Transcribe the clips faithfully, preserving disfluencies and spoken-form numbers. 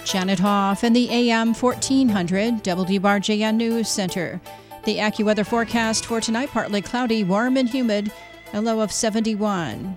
Janet Hoff in the A M fourteen hundred W R J N News Center. The AccuWeather forecast for tonight, partly cloudy, warm and humid, a low of seventy-one.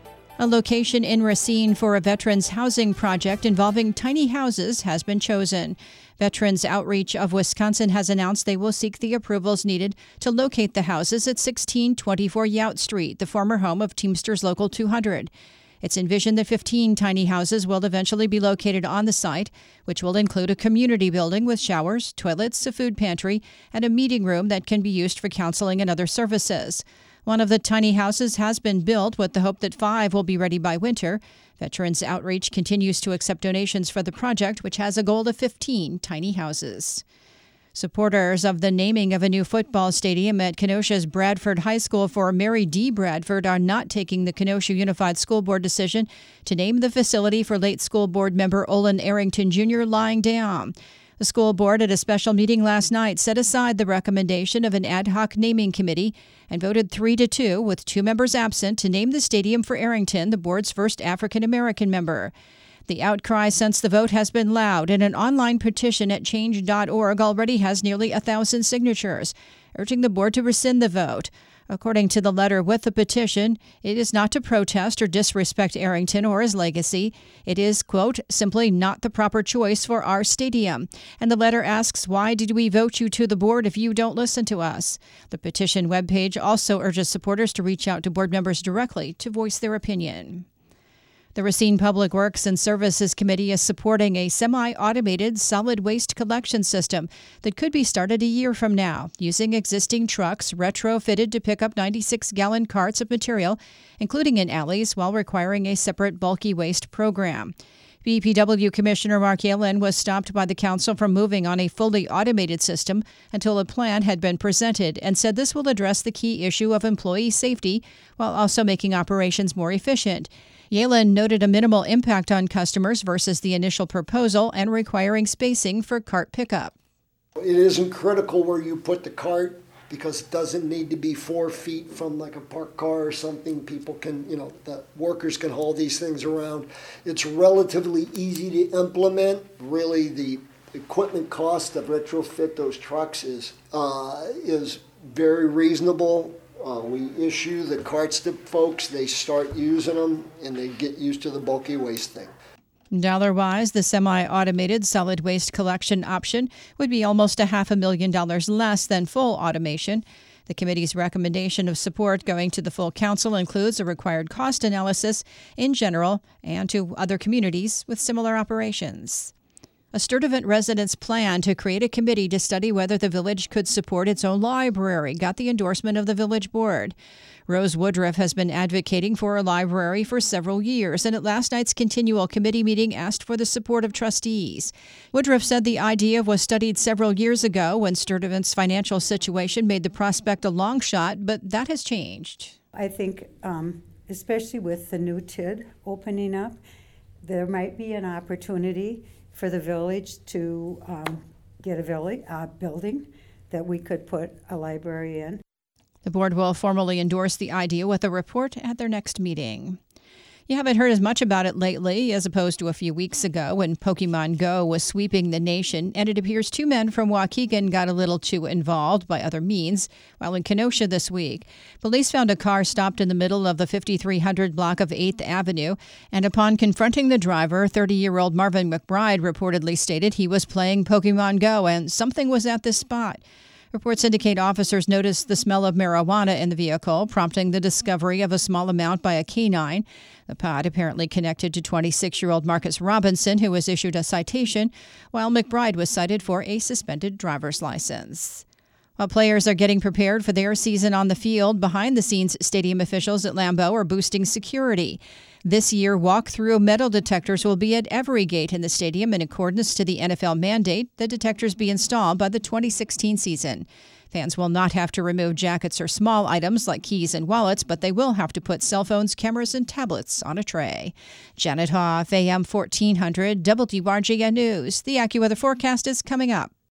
A location in Racine for a veterans housing project involving tiny houses has been chosen. Veterans Outreach of Wisconsin has announced they will seek the approvals needed to locate the houses at sixteen twenty-four Yount Street, the former home of Teamsters Local two hundred. It's envisioned that fifteen tiny houses will eventually be located on the site, which will include a community building with showers, toilets, a food pantry, and a meeting room that can be used for counseling and other services. One of the tiny houses has been built with the hope that five will be ready by winter. Veterans Outreach continues to accept donations for the project, which has a goal of fifteen tiny houses. Supporters of the naming of a new football stadium at Kenosha's Bradford High School for Mary D. Bradford are not taking the Kenosha Unified School Board decision to name the facility for late school board member Olin Arrington Junior lying down. The school board at a special meeting last night set aside the recommendation of an ad hoc naming committee and voted three to two, with two members absent, to name the stadium for Arrington, the board's first African-American member. The outcry since the vote has been loud, and an online petition at change dot org already has nearly a thousand signatures, urging the board to rescind the vote. According to the letter with the petition, it is not to protest or disrespect Arrington or his legacy. It is, quote, simply not the proper choice for our stadium. And the letter asks, why did we vote you to the board if you don't listen to us? The petition webpage also urges supporters to reach out to board members directly to voice their opinion. The Racine Public Works and Services Committee is supporting a semi-automated solid waste collection system that could be started a year from now, using existing trucks retrofitted to pick up ninety-six gallon carts of material, including in alleys, while requiring a separate bulky waste program. B P W Commissioner Mark Yellen was stopped by the council from moving on a fully automated system until a plan had been presented, and said this will address the key issue of employee safety while also making operations more efficient. Yellen noted a minimal impact on customers versus the initial proposal and requiring spacing for cart pickup. It isn't critical where you put the cart because it doesn't need to be four feet from like a parked car or something. People can, you know, the workers can haul these things around. It's relatively easy to implement. Really, the equipment cost to retrofit those trucks is uh, is very reasonable. Uh, we issue the carts to folks, they start using them, and they get used to the bulky waste thing. Dollar-wise, the semi-automated solid waste collection option would be almost a half a million dollars less than full automation. The committee's recommendation of support going to the full council includes a required cost analysis in general and to other communities with similar operations. A Sturtevant residents' plan to create a committee to study whether the village could support its own library got the endorsement of the village board. Rose Woodruff has been advocating for a library for several years, and at last night's continual committee meeting asked for the support of trustees. Woodruff said the idea was studied several years ago when Sturtevant's financial situation made the prospect a long shot, but that has changed. I think, um, especially with the new T I D opening up, there might be an opportunity for the village to um, get a village, uh, building that we could put a library in. The board will formally endorse the idea with a report at their next meeting. You haven't heard as much about it lately as opposed to a few weeks ago when Pokemon Go was sweeping the nation, and it appears two men from Waukegan got a little too involved by other means while in Kenosha this week. Police found a car stopped in the middle of the fifty-three hundred block of eighth Avenue, and upon confronting the driver, thirty-year-old Marvin McBride reportedly stated he was playing Pokemon Go and something was at this spot. Reports indicate officers noticed the smell of marijuana in the vehicle, prompting the discovery of a small amount by a canine. The pod apparently connected to twenty-six-year-old Marcus Robinson, who was issued a citation, while McBride was cited for a suspended driver's license. While players are getting prepared for their season on the field, behind-the-scenes stadium officials at Lambeau are boosting security. This year, walk-through metal detectors will be at every gate in the stadium in accordance to the N F L mandate that detectors be installed by the twenty sixteen season. Fans will not have to remove jackets or small items like keys and wallets, but they will have to put cell phones, cameras, and tablets on a tray. Janet Hoff, A M fourteen hundred, W R J N News. The AccuWeather forecast is coming up.